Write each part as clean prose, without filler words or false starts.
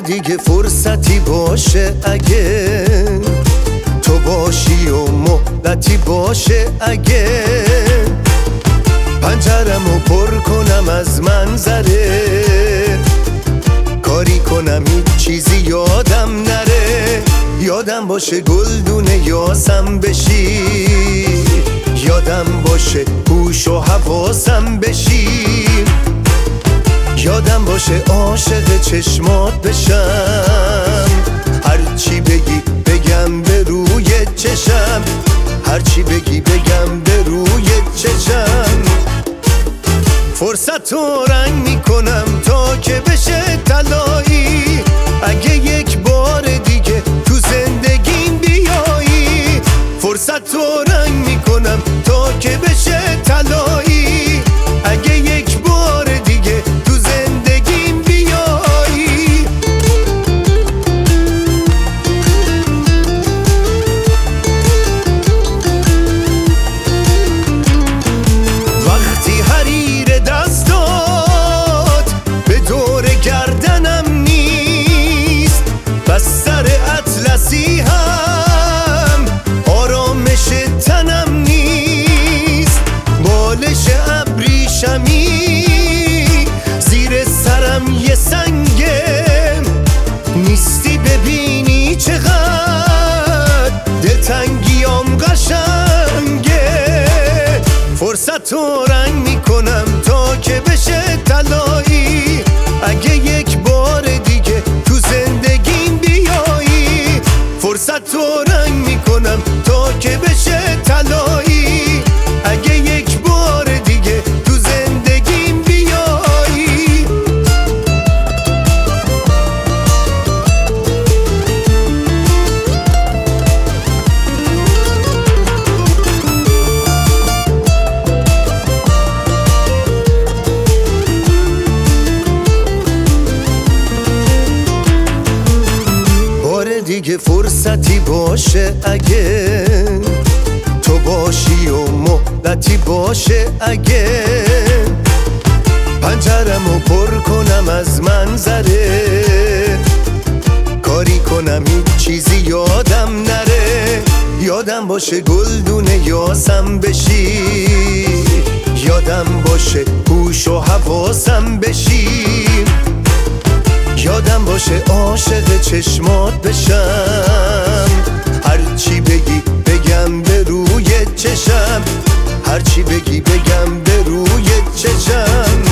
دیگه فرصتی باشه اگه تو باشی و مهلتی باشه اگه پنجرمو پر کنم از منظره کاری کنم هیچ چیزی یادم نره یادم باشه گلدونه یاسم بشی یادم باشه هوش و حواسم بشی یادم باشه عاشق چشمات بشم هرچی بگی بگم به روی چشم هرچی بگی بگم به روی چشم فرصت رو رنگ میکنم تا که بشه طلایی اگه یک بار دیگه تو زندگیم بیایی فرصت رو رنگ میکنم تا که بشه طلایی اگه یک بار دیگه تو زندگیم بیایی وقتی حریر دستات به دور گردنم نیست بس سر اطلسی هم آرامش تنم نیست بالش ابریشمی زیر سرم یه سنگه نیستی ببینی چقدر دلتنگیام قشنگه فرصت رو رنگ میکنم تا که بشه طلایی اگه یک بار دیگه تو زندگیم بیایی فرصت رو رنگ میکنم تا که بشه طلایی اگه یک بار دیگه تو زندگیم بیایی دیگه فرصتی باشه اگه تو باشی و مهلتی باشه اگه پنجرمو پر کنم از منظره کاری کنم هیچ چیزی یادم نره یادم باشه گلدونه یاسم بشی یادم باشه هوش و حواسم بشی یادم باشه عاشق چشمات بشم هرچی بگی بگم به روی چشم هرچی بگی بگم به روی چشم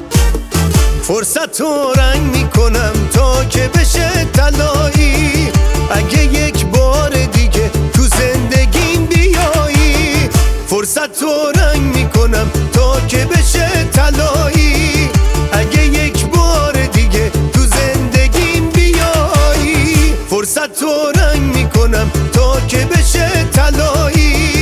فرصت رو رنگ میکنم تا که بشه طلایی اگه یک بار دیگه تو زندگیم بیایی فرصت رو رنگ میکنم تا که بشه طلایی اگه یک بار دیگه تو زندگیم بیایی فرصت رو رنگ میکنم تا که بشه طلایی